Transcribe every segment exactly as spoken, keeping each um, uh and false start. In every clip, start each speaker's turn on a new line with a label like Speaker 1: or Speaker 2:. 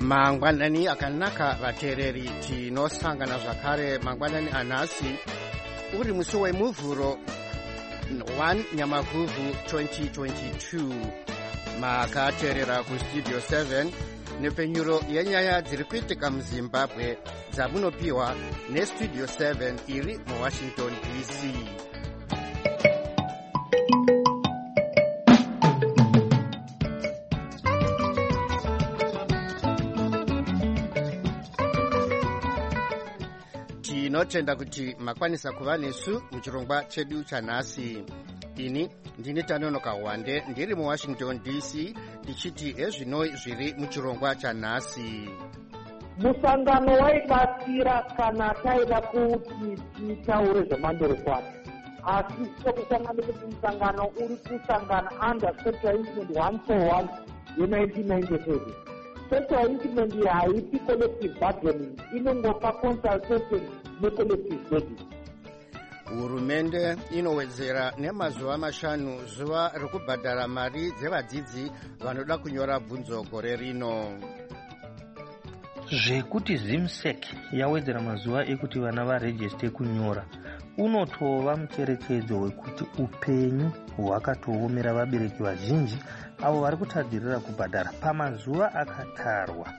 Speaker 1: mangwanani akanaka vateereri tinosangana zvakare mangwanani anhasi uri musi wemuvhuro first nyamaguvhu twenty twenty-two makateerera kustudio seven nepfenyuro yenyaya dziri kuitika muzimbabwe dzamunopiwa nestudio seven iri muwashington D C. tinotenda kuti makwanisa kuva nesu muchirongwa chedu chanhasi. ini ndini Tanonoka Wande ndiri muwashington D C ndichiti ezvino zviri muchirongwa chanhasi.
Speaker 2: Musangano waibatsira kana taida kuti titaure zvemandorokwati, asi sokusangana kuti musangano uri kusangana under Special Instrument one forty-one ye-nineteen ninety-seven. Special Instrument iyi haipi collective bargaining, inongopa consultation ne-collective bargaining.
Speaker 1: Hurumende inowedzera nemazuva mashanu zuva rekubhadhara mari dzevadzidzi vanoda kunyora bvunzo gore rino.
Speaker 3: Zvekuti zimsec yawedzera mazuva ekuti vana varejiste kunyora unotova mucherechedzo wekuti upenyu hwakatoomera vabereki vazhinji avo vari kutadzirira kubhadhara pamazuva akatarwa.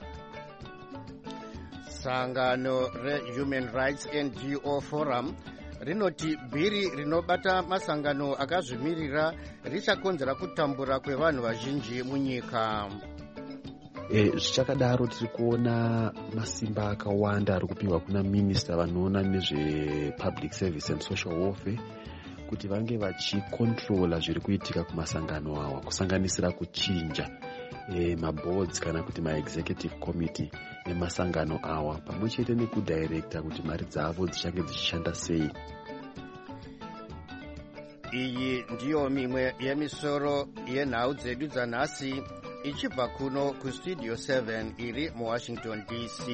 Speaker 1: Sangano reHuman Rights N G O Forum rinoti bhiri rinobata masangano akazvimirira richakonzera kutambura kwevanhu vazhinji munyika.
Speaker 4: Zvichakadaro tiri kuona masimba akawanda ari kupiwa kuna minista vanoona nezvepublic service and social welfare kuti vange vachikontrola zviri kuitika kumasangano awa, kusanganisira kuchinja e, maboards kana kuti maexecutive committee emasangano awa pamwe chete nekudirecta kuti mari dzavo dzichange dzichishanda sei.
Speaker 1: Iyi ndiyo mimwe yemisoro yenhau dzedu dzanhasi ichibva kuno kustudio seven iri muwashington D C.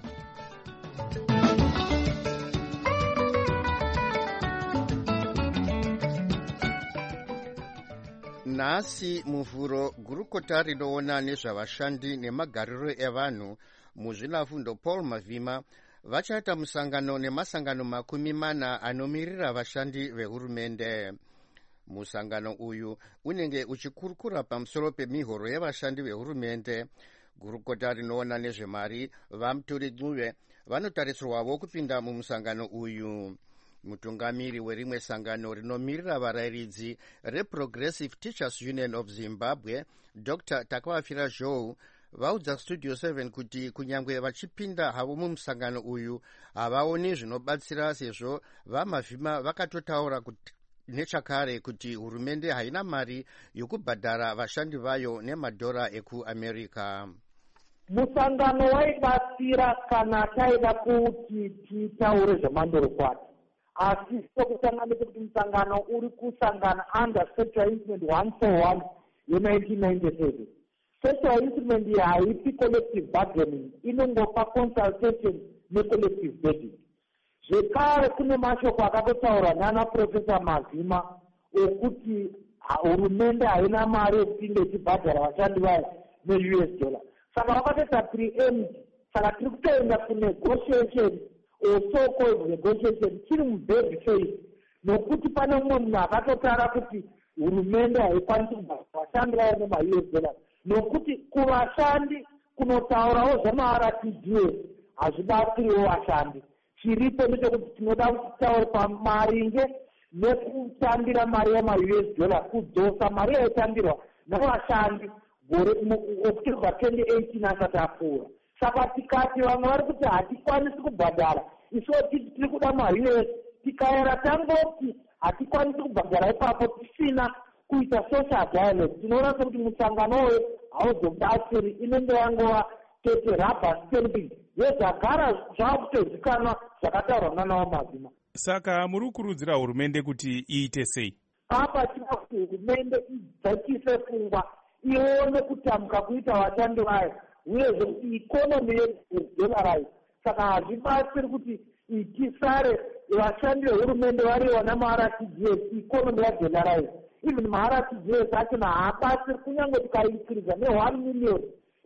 Speaker 1: Nhasi muvhuro gurukota rinoona nezvavashandi nemagariro evanhu muzvinafundo Paul Mavhima vachaita musangano nemasangano makumi mana anomirira vashandi vehurumende. Musangano uyu unenge uchikurukura pamusoro pemihoro yevashandi vehurumende. Gurukota rinoona nezvemari vaMuturi Ncube vanotarisirwawo kupinda mumusangano uyu. Mutungamiri werimwe sangano rinomirira varayiridzi reProgressive Teachers Union of Zimbabwe Doctor Takavafira Joe vaudza studio seven kuti kunyangwe vachipinda havo mumusangano uyu havaoni zvinobatsira sezvo vaMavhima vakatotaura kuti nechakare kuti hurumende haina mari yokubhadhara vashandi vayo nemadhora ekuAmerica.
Speaker 2: Musangano waibatsira kana taida kuti titaure zvemandorokwati, asi sokusangana kuti musangano uri kusangana under Special Instrument one forty-one ye-nineteen ninety-seven. Special Instrument iyi haipi collective bargaining, inongopa consultation ne-collective bargaining. Zvekare kune mashoko akatotaurwa nana Profesa Mavhima okuti hurumende haina mari yekupinda ichibhadhara vashandi vayo ne-U S dollar. Saka vakatoita preempt, saka tiri kutoenda kunegotiation or so-called negotiation chiri mubad faith, nokuti pane mumwe munhu akatotara kuti hurumende haikwanisi kubhadhara vashandi vayo nema-U S dollar, nokuti kuvashandi kunotaurawo zvema-R T G S hazvibatsiriwo vashandi. Chiripo ndechekuti tinoda kutaura pamaringe nekutambira mari yama-U S dollar, kudzosa mari yaitambirwa navashandi gore October twenty eighteen asati apfuura. Saka tikati vamwe vari kuti hatikwanisi kubhadhara, isuwo titi tiri kuda ma-U S, tikaera tangoti hatikwanisi kubhadhara ipapo tisina kuita social dialogue, tinoona sekuti musangano uyu hauzobatsiri, inenge yangova tete rubber stamping yezvagara zvakutozikanwa zvakataurwa nanawo Mavhima.
Speaker 5: Saka muri kukurudzira hurumende kuti iite sei?
Speaker 2: Apa tinoda kuti hurumende idzakise pfungwa, ione kutambuka kuita vashandi vayo, uyezve kuti ikonomi yedolari. Saka hazvibatsiri kuti itisare vashandi vehurumende variwa nama-R T G S, ikonomi yadolari. Even ma-R T G S achona haabatsiri, kunyange tikaikwiriza ne one million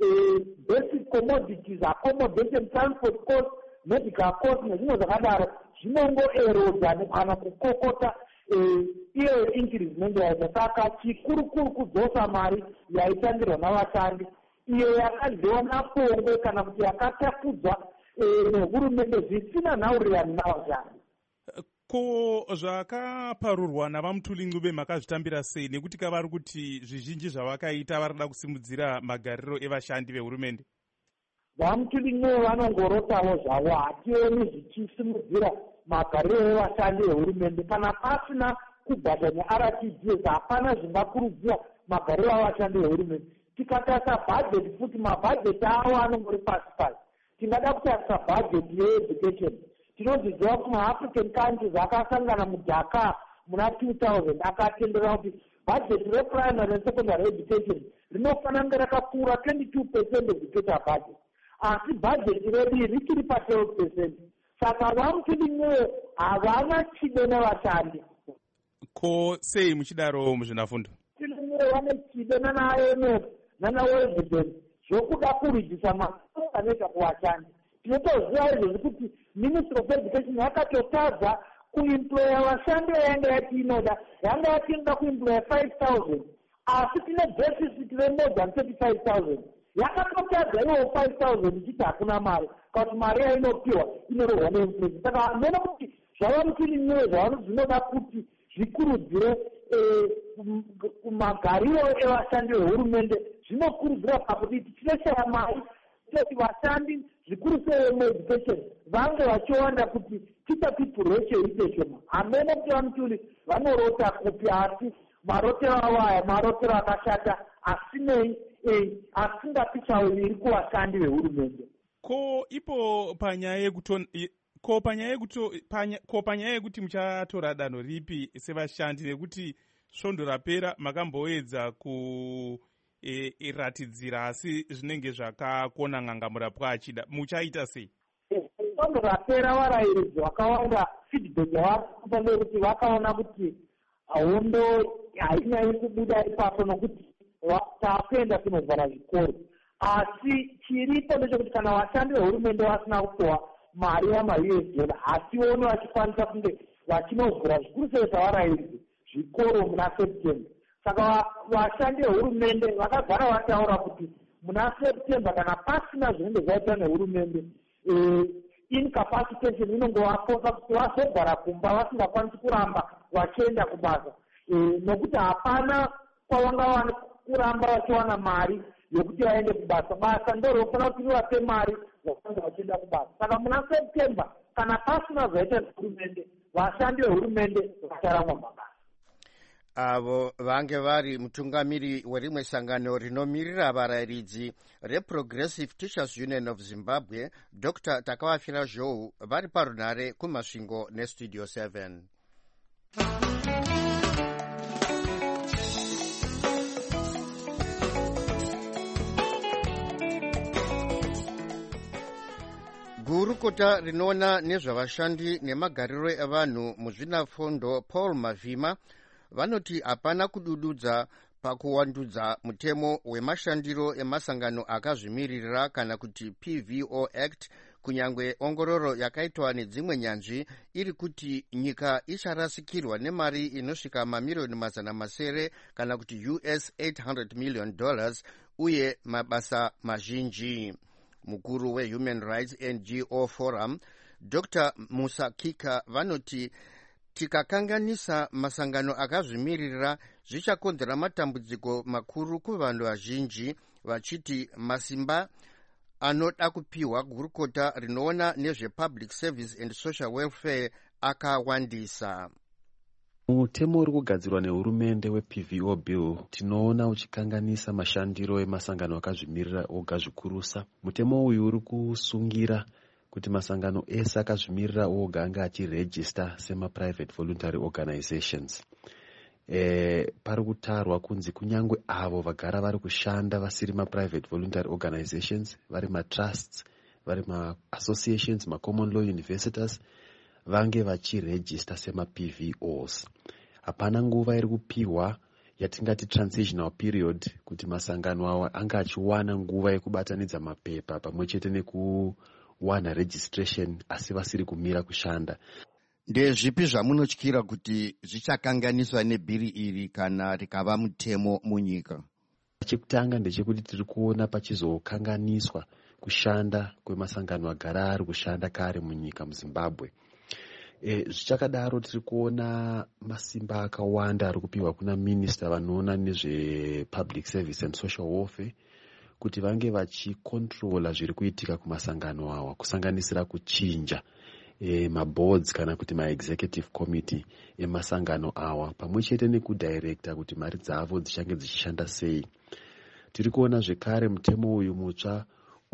Speaker 2: uh, basic commodities, accommodation, transport cost, medical cost nezvimwe zvakadaro zvinongoerodha kana kukokota iyo increase inenge yaita. Saka chikurukuru kudzosa mari yaishandirwa navashandi iyo yakadyiwa pongwe kana kuti yakatakudzwa nehurumende zvisina nhaurirano navashandi.
Speaker 5: Ko zvakaparurwa navamutuli Ncube makazvitambira sei, nekuti kavari kuti zvizhinji zvavakaita varida kusimudzira magariro evashandi vehurumende?
Speaker 2: Vamutuli Ncube vanongorotawo zvavo, hationi zvichisimudzira magariro evashandi vehurumende. Kana pasina kubhadhanya R T G S hapana zvingakurudzira magariro evashandi vehurumende. Tikatarisa bhajeti futi mabhajeti avo anongori pasi pasi. Tingada kutarisa bhajeti yeeducation. Tinoziziva kuti maafrican countries akasangana mudhaka muna two thousand akatendera kuti bhajeti reprimary and secondary education rinofanira kunge rakakura twenty-two percent of the total budget, asi bhajeti redu richiri pa twelve percent. Saka vamutuli Ncube havana chido nevashandi.
Speaker 5: Ko sei muchidaro muzvinafundo?
Speaker 2: Ncube vane chido nana I M F nana World Bank zvokuda kurijisa mabasa anoita kuvashandi. Tinotoziva izvozvo kuti Ministry of Education yakatotadza kuemploya vashandi yanga yati inoda, yanga yati inoda kuemploya five thousand, asi tine deficit remore than thirty-five thousand. Yakatotadza iwo five thousand ichiti hakuna mari, kuti mari yainopiwa inorohwa neinflation. Saka hamena kuti zvavamutuli Ncube zvavanoda kuti zvikurudzire magariro evashandi vehurumende zvinokurudzira pakuti tichishaya mari kuti vashandi zvikuru sei mueducation vange vachiwanda kuti teacher people ratio iite shoma. Hamene kuti vamutuli vanorota kupi, asi marotero avo aya marotero akashata asinei asingapi chauviri kuvashandi vehurumende.
Speaker 5: Ko ipo panyaya yekuton ko panyaya yekuto panya ko panyaya yekuti muchatora danho ripi sevashandi, nekuti svondo rapera makamboedza ku E, iratidzira asi zvinenge zvakakona ng'angamurapwa achida, muchaita sei?
Speaker 2: Svondo rapera varayiridzi vakawanda feedback yavakakupa ndekuti vakaona kuti hondo hainyanyi kubuda ipapo nokuti takuenda kunovhara zvikoro. Asi chiripo ndechekuti kana vashandi vehurumende vasina kupiwa mari yama-U S dollar hationi vachikwanisa kunge vachinovhura zvikuru sei zvavarayiridzi zvikoro muna September. Saka vashandi vehurumende vakagara vataura kuti muna September kana pasina zvinenge zvaita nehurumende incapacitation inongovakosa kuti vazogara kumba vasingakwanisi kuramba vachienda kubasa, nokuti hapana kwavanga kuramba vachiwana mari yokuti vaende kubasa. Basa ndorofanira kuti rivape mari vakange vachienda kubasa. Saka muna September kana pasina zvaita nehurumende vashandi vehurumende vacharamwa mabasa.
Speaker 1: Avo vange vari mutungamiri werimwe sangano rinomirira varayiridzi reProgressive Teachers Union of Zimbabwe, Doctor Takavafira Zhou, vari parunhare kumasvingo nestudio seven. Gurukota rinoona nezvavashandi nemagariro evanhu muzvinafundo Paul Mavhima vanoti hapana kudududza pakuwandudza mutemo wemashandiro emasangano akazvimiririra kana kuti P V O Act, kunyangwe ongororo yakaitwa nedzimwe nyanzvi iri kuti nyika icharasikirwa nemari inosvika mamiliyoni mazana masere kana kuti U S eight hundred million dollars uye mabasa mazhinji. Mukuru weHuman Rights N G O Forum Doctor Musa Kika vanoti tikakanganisa masangano akazvimiririra zvichakonzera matambudziko makuru kuvanhu vazhinji, vachiti masimba anoda kupiwa gurukota rinoona nezvepublic service and social welfare akawandisa.
Speaker 4: Mutemo uri kugadzirwa nehurumende weP V O bill tinoona uchikanganisa mashandiro emasangano akazvimirira oga zvikurusa. Mutemo uyu uri kusungira kuti masangano ese akazvimirira oga anga achiregister sema-private voluntary organizations. E, pari kutarwa kunzi kunyangwe avo vagara vari kushanda vasiri ma-private voluntary organizations, vari ma-trusts, vari ma-associations, ma-common law universities, vange vachiregister sema-P V Os. Hapana nguva iri kupiwa yatingati transitional period, kuti masangano awa anga achiwana nguva yekubatanidza mapepa pamwe chete nekuwana registration asi vasiri kumira kushanda.
Speaker 1: Ndezvipi zvamunotyira kuti zvichakanganiswa nebhiri iri kana rikava mutemo munyika?
Speaker 4: Chekutanga ndechekuti tiri kuona pachizokanganiswa kushanda kwemasangano agara ari kushanda kare munyika muZimbabwe. E, zvichakadaro tiri kuona masimba akawanda ari kupiwa kuna minista vanoona nezvepublic service and social welfare kuti vange vachikontrola zviri kuitika kumasangano awa, kusanganisira kuchinja e, maboards kana kuti maexecutive committee emasangano awa, pamwe chete nekudirecta kuti mari dzavo dzichange dzichishanda sei. Tiri kuona zvekare mutemo uyu mutsva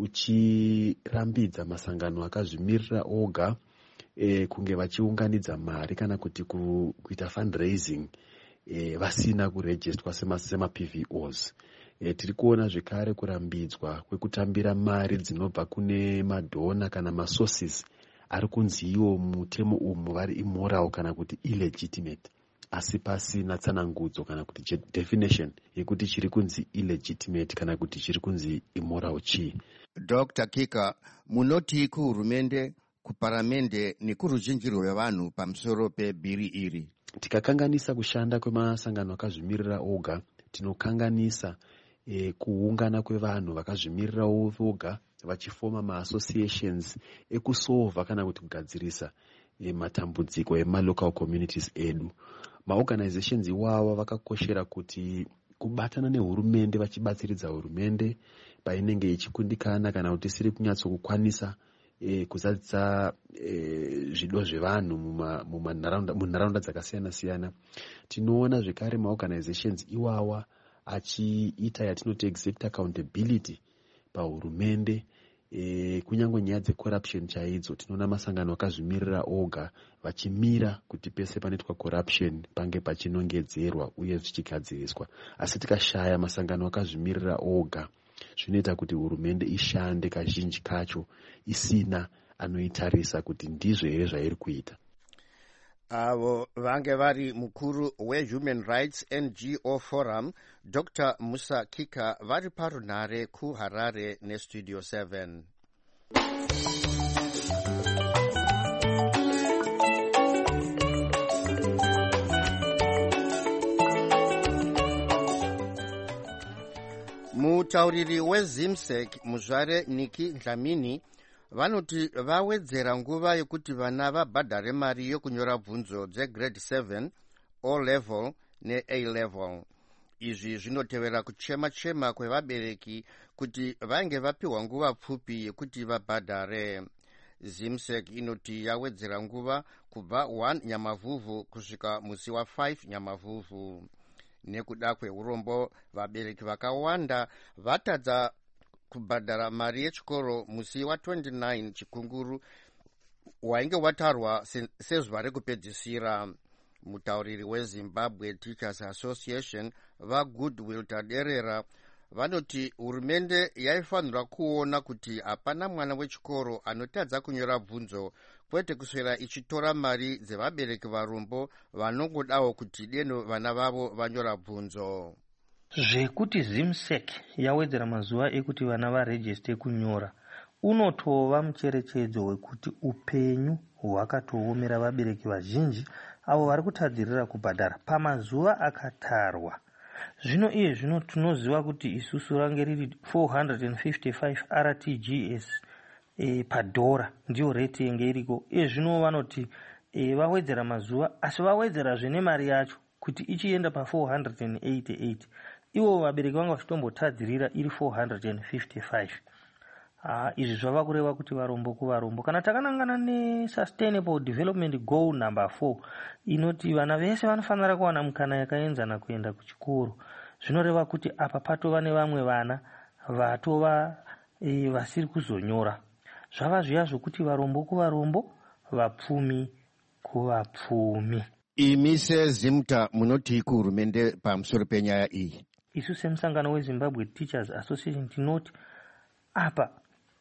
Speaker 4: uchirambidza masangano akazvimirira oga e, kunge vachiunganidza mari kana kuti ku, kuita fundraising e, vasina kurejistwa sema-P V Os. E, tiri kuona zvekare kurambidzwa kwekutambira mari dzinobva kune madhona kana masources ari kunzi iwo mutemo umu vari immoral kana kuti illegitimate, asi pasina tsanangudzo kana kuti definition yekuti chiri kunzi illegitimate kana kuti chiri kunzi immoral chii.
Speaker 1: Doctor Kika, munoti kuhurumende, kuparamende nekuruzhinji rwevanhu pamusoro pebhiri iri?
Speaker 4: Tikakanganisa kushanda kwemasangano akazvimirira oga, tinokanganisa e, kuungana kwevanhu vakazvimirira oga vachifoma ma-associations ekusova kana kuti kugadzirisa e, matambudziko ema-local communities edu. Ma-organizations iwawa vakakoshera kuti kubatana nehurumende, vachibatsiridza hurumende painenge ichikundikana kana kuti isiri kunyatsokukwanisa e, kuzadzisa e, zvido zvevanhu munharaunda dzakasiyana siyana. Tinoona zvekare ma-organizations iwawa achiita yatinoti exact accountability pahurumende. E, kunyange nyaya dzecorruption chaidzo, tinoona masangano akazvimirira oga vachimira kuti pese panoitwa corruption pange pachinongedzerwa uye zvichigadziriswa. Asi tikashaya masangano akazvimirira oga, zvinoita kuti hurumende ishande kazhinji kacho isina anoitarisa kuti ndizvo here zvairi kuita.
Speaker 1: Avo vange vari mukuru weHuman Rights N G O Forum, Doctor Musa Kika, vari parunhare kuHarare neStudio seven. Mutauriri weZimsec muzvare Nikki Dlamini vanoti vawedzera nguva yekuti vana vabhadhare mari yokunyora bvunzo dzegrade seven, O level ne-A level. Izvi zvinotevera kuchema-chema kwevabereki kuti vange vapiwa nguva pfupi yekuti vabhadhare. Zimsec inoti yawedzera nguva kubva one Nyamavhuvhu kusvika musi wa five Nyamavhuvhu. Nekuda kweurombo, vabereki vakawanda vatadza kubhadhara mari yechikoro musi wa twenty-nine Chikunguru wainge watarwa sezuva rekupedzisira. Mutauriri weZimbabwe Teachers Association vaGoodwill Taderera vanoti hurumende yaifanira kuona kuti hapana mwana wechikoro anotadza kunyora bvunzo, kwete kuswera ichitora mari dzevabereki varombo vanongodawo kuti deno vana vavo vanyora bvunzo.
Speaker 3: Zvekuti Zimsec yawedzera mazuva ekuti vana varejiste kunyora unotova mucherechedzo wekuti upenyu hwakatoomera vabereki vazhinji avo vari kutadzirira kubhadhara pamazuva akatarwa. Zvino iye zvino tinoziva kuti isusu range riri four hundred fifty-five R T G S e, padhora ndiyo rate yenge iriko. Iye zvino vanoti e, vawedzera mazuva asi vawedzera zvene mari yacho kuti ichienda pa four hundred eighty-eight. Ivo vabereki vanga vachitombotadzirira iri four hundred fifty-five. Ah, izvi zvava kureva kuti varombo kuvarombo. Kana takanangana neSustainable Development Goal number four inoti vana vese vanofanira kuwana mukana yakaenzana kuenda kuchikoro. Zvinoreva kuti apa patova nevamwe vana vatova e, vasiri kuzonyora. Zvava zviya zvokuti varombo kuvarombo, vapfumi kuvapfumi.
Speaker 1: Imi seZimta munoti kuhurumende pamusoro penyaya iyi?
Speaker 3: Isu semusangano weZimbabwe Teachers Association tinoti apa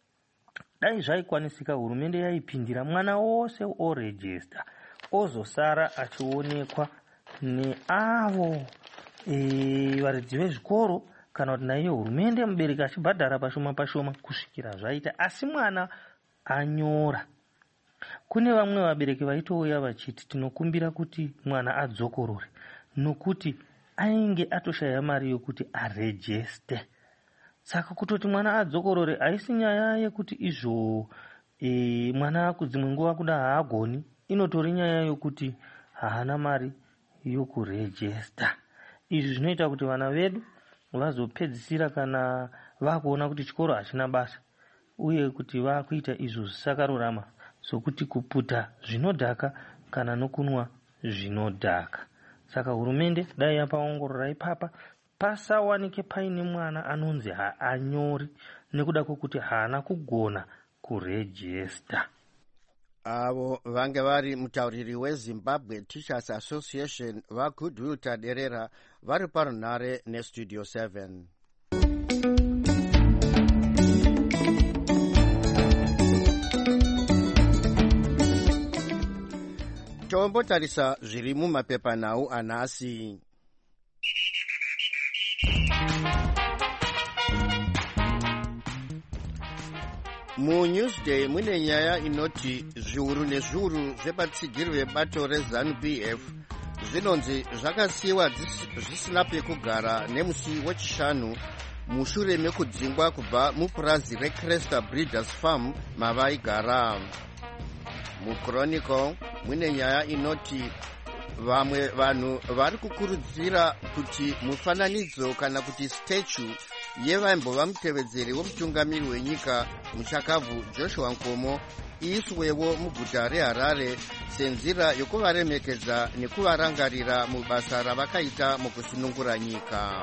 Speaker 3: dai zvaikwanisika hurumende yaipindira mwana wose oregister ozosara achionekwa neavo e, varidzi vezvikoro kana kuti naiyo hurumende mubereki achibhadhara pashoma pashoma kusvikira zvaita. Asi mwana anyora, kune vamwe vabereki vaitouya vachiti tinokumbira kuti mwana adzokorore nokuti ainge atoshaya mari yokuti arejeste. Saka kutoti mwana adzokorore haisi nyaya yekuti izvo e, mwana kudzimwe nguva kuda haagoni, inotori nyaya yokuti haana mari yokurejesta. Izvi zvinoita kuti vana vedu vazopedzisira kana vakuona kuti chikoro hachina basa uye kuti vakuita izvo zvisakarurama sokuti kuputa zvinodhaka kana nokunwa zvinodhaka. Saka hurumende dai yapaongorora ipapa pasawanike paine mwana anonzi haanyori nekuda kwokuti haana kugona kurejesta.
Speaker 1: Avo vange vari mutauriri weZimbabwe Teachers Association vaGoodwill Taderera vari parunhare neStudio seven. Tombotarisa zviri mumapepanhau anhasi. MuNewsday mune nyaya inoti zviuru nezviuru zvepatsigiri vebato reZANU-P F zvinonzi zvakasiyiwa zvisina pekugara nemusi wechishanu mushure mekudzingwa kubva mupurazi reCresta Breeders Farm mavaigara. MuChronicle mune nyaya inoti vamwe vanhu vari kukurudzira kuti mufananidzo kana kuti statue yevaimbova mutevedzeri womutungamiri wenyika muchakavhu Joshua Nkomo iiswewo muguta reHarare senzira yokuvaremekedza nekuvarangarira mubasa ravakaita mukusunungura nyika.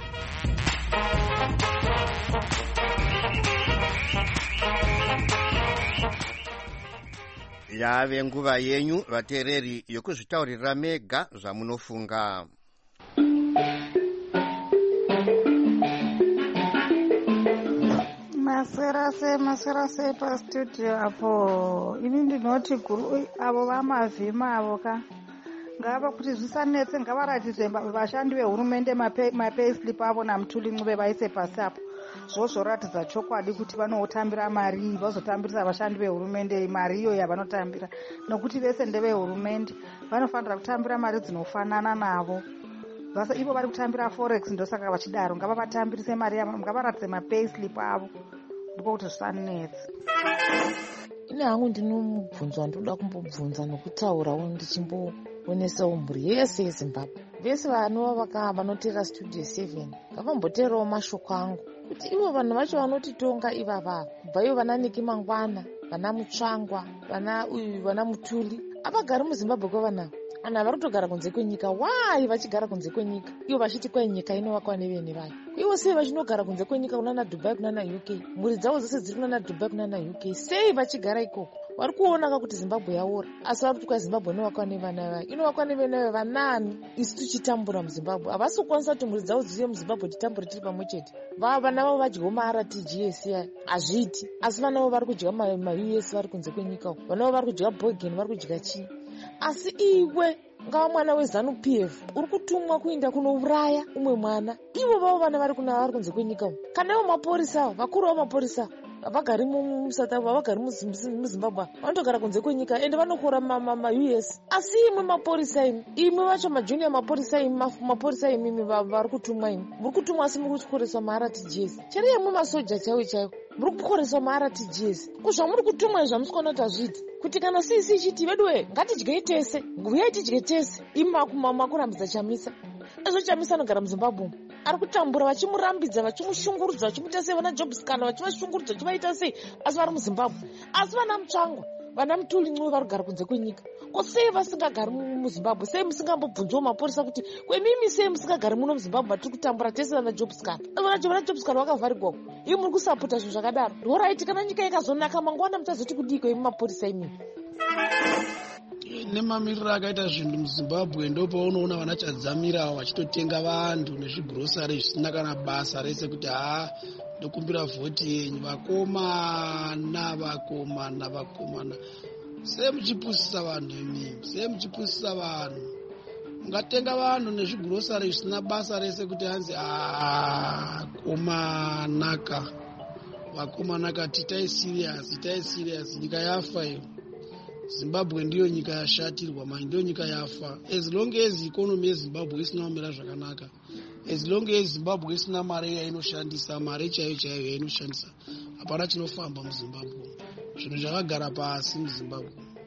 Speaker 1: Yave nguva yenyu vateereri yokuzvitaurira mega zvamunofunga.
Speaker 6: Maserase maserase pastudio apo ini ndinoti guru avo vamavhima avo ka ngava kuti zvisanetse ngavaratidze vashandi vehurumende mapayslip avo namutulin'uve vaise pasi apo zvozvoratidza chokwadi kuti vanotambira mari vazotambirisa vashandi vehurumende mari iyo yavanotambira nokuti vese ndevehurumende vanofanira kutambira mari dzinofanana navo. Vasa ivo vari kutambira forex ndosaka vachidaro ngavatambirise mari yavo ngavaratidze mapayslip avo ndipo kuti zvisanetse.
Speaker 7: Ine hangu ndinomubvunzo wandoda kumbobvunza nokutaurawo ndichimboonesawo mhuri yese yeZimbabwe. Vese vanova vakaa vanoteera Studio seven ngavamboteerawo mashoko angu kuti ivo vanhu vacho vanotitonga ivava kubva ivo vana Niki Mangwana, vana Mutsvangwa, vana uyu vana Mutuli avagari muZimbabwe kwavana ana vari kutogara kunze kwenyika. Wai vachigara kunze kwenyika ivo vachiti kwai nyika inovakwa nevene vayo? Ivo sei vachinogara kunze kwenyika kunana Dubai kunana U K? Mhuri dzavo dzose dziri kunana Dubai kunana U K, sei vachigara ikoko? Vari kuonaka kuti Zimbabwe yaora asi vari kuti kwai Zimbabwe inovakwa nevana vayo. Inovakwa nevana vayo vanani isu tichitambura muZimbabwe? Havasi kukwanisa kuti mhuri dzavo dziuye muZimbabwe titambure tiri pamwe chete. Vana vavo vadyiwo maR T G S aya hazviiti, asi vana vavo vari kudya maU S vari kunze kwenyika. Vana vavo vari kudya Bogen, vari kudya chii? Asi iwe ngava mwana weZANU-P F uri kutumwa kuenda kunouraya umwe mwana, ivo vavo vana vari kuna vari kunze kwenyika. Kana ivo maporisa vakuru vamapurisa havagari muSouth Africa, havagari muZimbabwe, vanotogara kunze kwenyika ende vanokora maU S. Asi imwe maporisa imi, imwe vacho majunior maporisa imi, maporisa imi vari kutumwa imi, muri kutumwa asi muri kukoreswa maR T G S. Chero imwe masoja chaiwo chaiwo muri kukoreswa maR T G S. Kuzvamuri kutumwa zvamusikaona kuti hazviiti kuti kana sisi ichiti veduwe ngatidyei tese, uyai tidye tese. Imi makurambidza Chamisa, ezvo Chamisa anogara muZimbabwe ari kutambura vachimurambidza vachimushungurudza vachimutesa sei vana Jobscan vachivashungurudza vachivaita sei asi vari muZimbabwe. Asi vana Mutsvangwa vana Mutulin'uve vari kugara kunze kwenyika. Ko sei vasingagari muZimbabwe? Sei musingambobvunzawo maporisa kuti kwemimi sei musingagari muno muZimbabwe vatiri kutambura tese vana Jobscan? Vana Jobscan vakavharigwako, imi muri kusapota zvinhu zvakadaro. Roraiti kana nyika ikazonaka mangwana muchazoti kudiko imi maporisa imi?
Speaker 8: Nemamiriro akaita zvinhu muZimbabwe ndopaunoona vanachadzamira vachitotenga vantu nezvigurosari zvisina kana basa rese kuti haa ndokumbira vhoti yenyu. Vakomana vakomana vakomana sei muchipusisa vanhu imimi? Sei muchipusisa vanhu? ungatenga vanhu nezvigurosari zvisina basa rese kuti hanzi komanaka vakomanaka titai serious itai serious. Nyika yafa iyo. Zimbabwe ndiyo nyika yashatirwa, manje ndiyo nyika yafa. As long as economy yeZimbabwe isina kumira zvakanaka, as long as Zimbabwe isina mari yainoshandisa, mari chaiyo chaiyo yainoshandisa, hapana chinofamba muZimbabwe. Zvinhu zvakagara pasi muZimbabwe.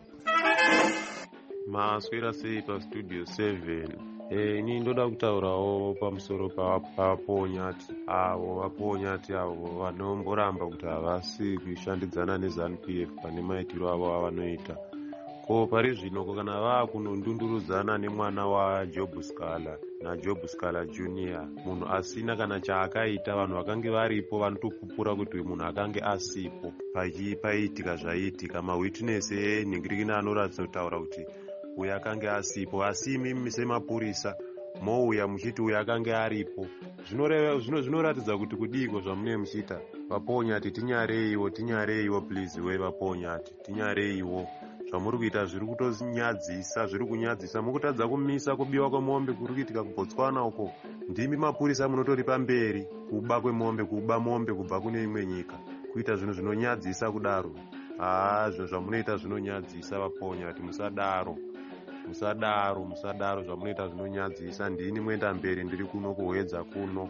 Speaker 9: Maswera sei pastudio seven. Eh, ini ndoda kutaurawo pamusoro pavaponyati avo vaponyati avo vanomboramba kuti havasi kushandidzana neZANU P F pane maitiro avo avanoita. Ko pari zvino kana vaakunondundurudzana nemwana waJob Scala naJob Scala Junior, munhu asina kana chaakaita, vanhu vakange varipo vanotopupura kuti munhu akange asipo paitika zvaitika. Mawitness enhingirikina anoratidza kutaura kuti uyo akange asipo, asi imimi semapurisa mouya muchiti uyo akange aripo. Zvinoratidza kuti kudiko zvamune muchita. Vaponyati tinyareiwo, tinyareiwo please we vaponyati, tinyareiwo. Zvamuri kuita zviri kutonyadzisa, zviri kunyadzisa. Mukutadza kumisa kubiwa kwemombe kuri kuitika kuBotswana uko. Ndimi mapurisa munotori pamberi kuba kwemombe, kuba mombe kubva kune imwe nyika. Kuita zvinhu zvinonyadzisa kudaro. Ah, zvinhu zvamunoita zvinonyadzisa vaponyati, musadaro. Musadaro, musadaro zvamunoita zvinonyadzisa. Ndini muenda mberi ndiri kuno kuhwedza kuno.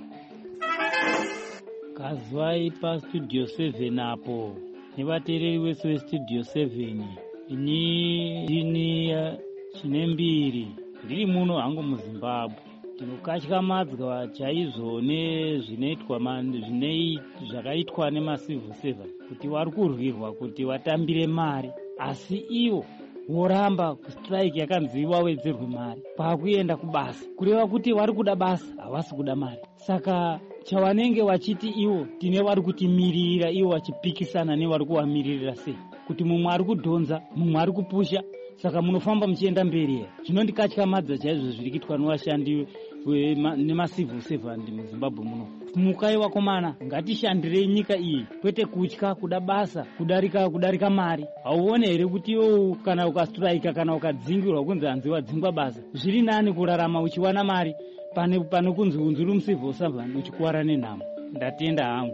Speaker 10: Kazwai pa studio seven apo. Nevateereri vese vestudio seven. Ini ndini chine mbiri ndiri muno hangu muZimbabwe. Ndinokatyamadzwa chaizvo nezvinoitwa zvinei zvakaitwa nemacivil servant kuti vari kurwirwa kuti vatambire mari, asi ivo voramba kustrike yakanzi wawedzerwe mari pakuenda kubasa, kureva kuti vari kuda basa havasi kuda mari. Saka chavanenge vachiti ivo tine vari kutimirira, ivo vachipikisana nevari kuvamiririra sei, kuti mumwe ari kudhonza mumwe ari kupusha, saka munofamba muchienda mberi here. Zvinondikatyamadza chaizvo zviri kuitwa nevashandi nemacivil servant muZimbabwe muno. Mukai vakomana, ngatishandirei nyika iyi, kwete kutya kuda basa kudarika kudarika mari. Hauone here kuti iwo kana ukastrike kana ukadzingirwa kunzi hanzi wadzingwa basa, zviri nani kurarama uchiwana mari pane pane kunzi unzuri mucivil servant uchikuwara nenhamo. Ndatenda hangu.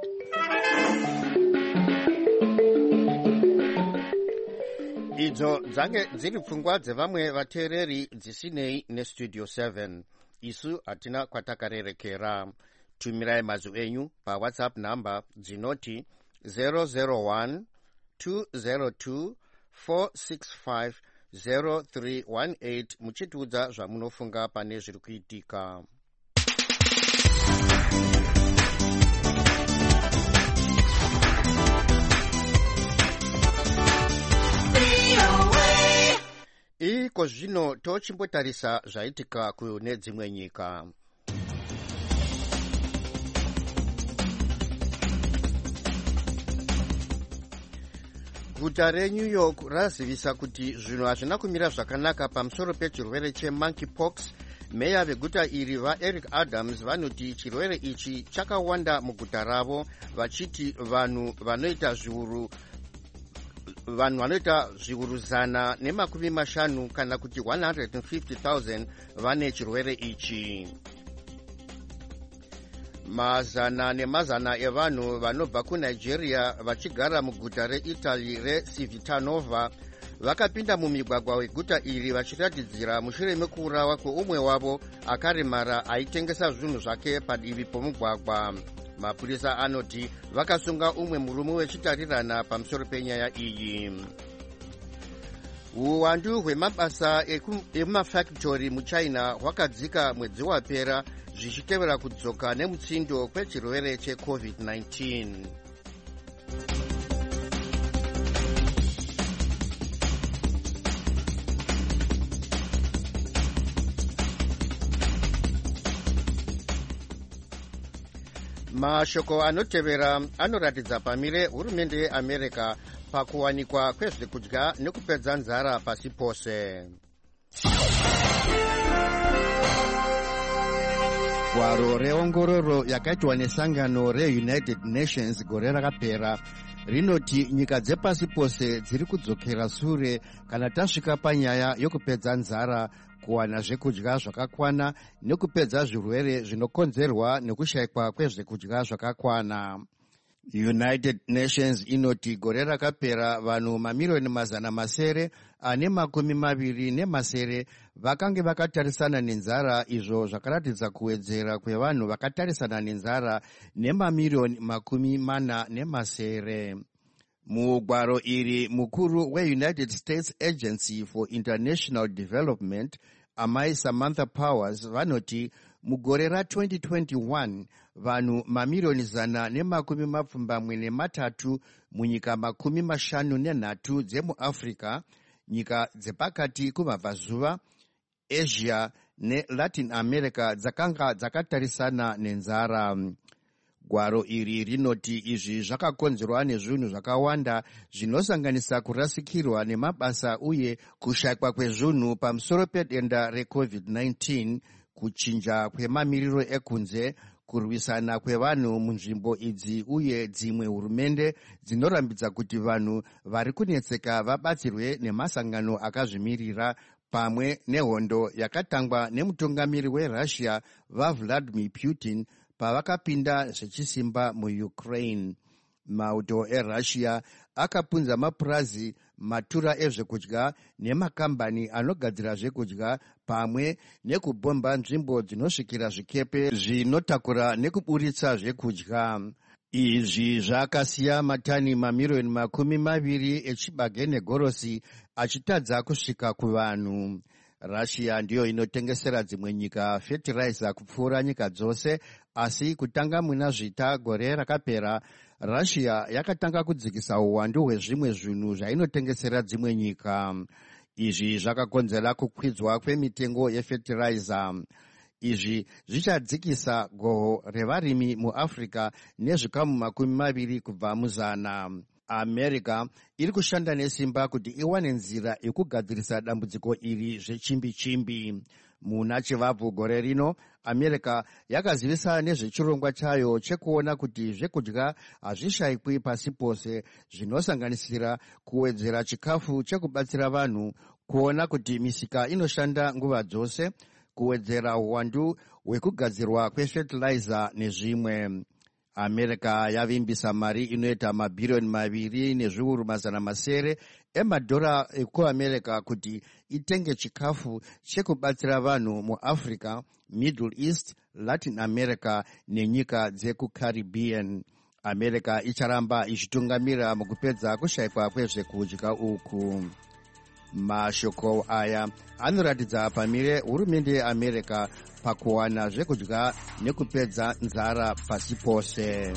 Speaker 1: Idzo dzange dziri pfungwa dzevamwe vateereri dzisinei nestudio seven. Isu hatina kwatakarerekera. Tumirai mazwi enyu pa WhatsApp number dzinoti zero zero one two zero two four six five zero three one eight muchitiudza zvamunofunga pane zviri kuitika. Iko zvino tochimbotarisa zvaitika kune dzimwe nyika. Guta reNew York razivisa kuti zvinhu hazvina kumira zvakanaka pamusoro pechirwere chemonkeypox. Meya veguta iri vaEric Adams vanoti chirwere ichi chakawanda muguta ravo, vachiti vanhu vanoita zviuru vanhu vanoita zviuru zana nemakumi mashanu kana kuti one hundred fifty thousand vane chirwere ichi. Mazana nemazana evanhu vanobva kuNigeria vachigara muguta reItaly reCivitanova vakapinda mumigwagwa weguta iri vachiratidzira mushure mekuurawa kweumwe wavo akaremara aitengesa zvinhu zvake padivi pomugwagwa. Mapurisa anoti vakasunga umwe murume wechitarirana pamusoro penyaya iyi. Uwandu hwemabasa emafactory muChina hwakadzika mwedzi wapera zvichitevera kudzoka nemutsindo kwechirwere checovid nineteen. Mashoko anotevera anoratidza pamire hurumende yeAmerica pakuwanikwa kwezvekudya nekupedza nzara pasi pose. Gwaro reongororo yakaitwa nesangano reUnited Nations gore rakapera rinoti nyika dzepasi pose dziri kudzokera sure kana tasvika panyaya yokupedza nzara kuwana zvekudya zvakakwana nekupedza zvirwere zvinokonzerwa nekushayikwa kwezvekudya zvakakwana. United Nations inoti gore rakapera vanhu mamiriyoni mazana masere ane makumi maviri nemasere vakange vakatarisana nenzara, izvo zvakaratidza kuwedzera kwevanhu vakatarisana nenzara nemamiriyoni makumi mana nemasere. Mugwaro iri mukuru weUnited States Agency for International Development amai Samantha Powers vanoti mugore ra-twenty twenty-one vanhu mamiriyoni zana nemakumi mapfumbamwe nematatu munyika makumi mashanu nenhatu dzemuafrica, nyika dzepakati kumabvazuva, Asia neLatin America dzakanga dzakatarisana nenzara. Gwaro iri rinoti izvi zvakakonzerwa nezvinhu zvakawanda zvinosanganisa kurasikirwa nemabasa uye kushayikwa kwezvinhu pamusoro pedenda recovid nineteen, kuchinja kwemamiriro ekunze, kurwisana kwevanhu munzvimbo idzi uye dzimwe hurumende dzinorambidza kuti vanhu vari kunetseka vabatsirwe nemasangano akazvimirira, pamwe nehondo yakatangwa nemutungamiri weRussia vaVladimir Putin pavakapinda zvechisimba muUkraine. Mauto eRussia akapunza mapurazi, matura ezvekudya nemakambani anogadzira zvekudya, pamwe nekubhomba nzvimbo dzinosvikira zvikepe zvinotakura nekuburitsa zvekudya. Izvi zvakasiya matani mamiriyoni makumi maviri echibage negorosi achitadza kusvika kuvanhu. Russia ndiyo inotengesera dzimwe nyika fertilizer kupfuura nyika dzose, asi kutanga muna zvita gore rakapera Russia yakatanga kudzikisa uwandu hwezvimwe zvinhu zvainotengesera dzimwe nyika. Izvi zvakakonzera kukwidzwa kwemitengo yefertilizer. Izvi zvichadzikisa goho revarimi muAfrica nezvikamu makumi maviri kubva muzana. America iri kushanda nesimba kuti iwane nzira yekugadzirisa dambudziko iri zvechimbi-chimbi. Muna chivabvu gore rino, America yakazivisa nezvechirongwa chayo chekuona kuti zvekudya hazvishayikwi pasi pose, zvinosanganisira kuwedzera chikafu chekubatsira vanhu, kuona kuti misika inoshanda nguva dzose, kuwedzera uwandu hwekugadzirwa kwefertilizer nezvimwe. America yavimbisa mari inoita mabhiriyoni maviri nezviuru mazana masere emadhora ekuAmerica kuti itenge chikafu chekubatsira vanhu muAfrica, Middle East, Latin America nenyika dzekuCaribbean. America icharamba ichitungamira mukupedza kushayikwa kwezvekudya uku. Mashoko aya anoratidza pamire hurumende yeAmerica pakuwana zvekudya nekupedza nzara pasi pose.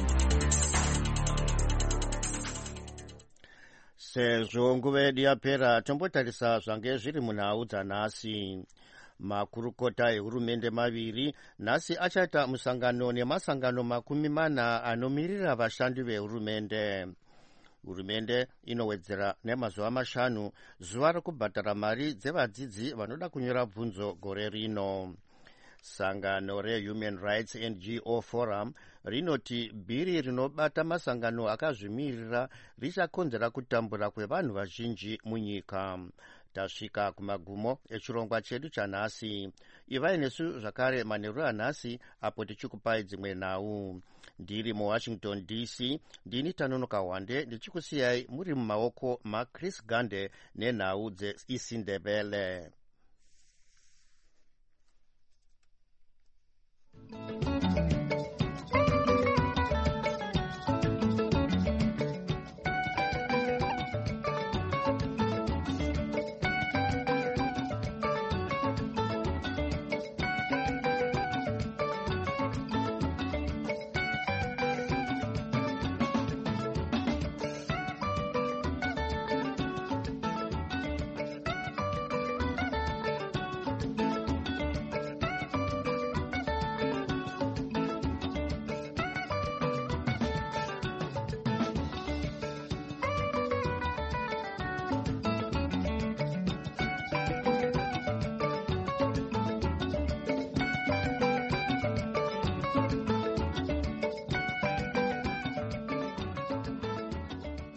Speaker 1: Sezvo nguva yedu yapera, tombotarisa zvange zviri munhau dzanhasi. Makurukota ehurumende maviri nhasi achaita musangano nemasangano makumi mana anomirira vashandi vehurumende. Hurumende inowedzera nemazuva mashanu zuva rekubhadhara mari dzevadzidzi vanoda kunyora bvunzo gore rino. Sangano reHuman Rights N G O Forum rinoti bhiri rinobata masangano akazvimirira richakonzera kutambura kwevanhu vazhinji munyika. Tasvika kumagumo echirongwa chedu chanhasi. Ivai nesu zvakare manheru anhasi apo tichikupai dzimwe nhau. Ndiri muWashington D C, ndini Tanonoka Wande ndichikusiyai muri mumaoko maChris Gande nenhau dzeIsindebele.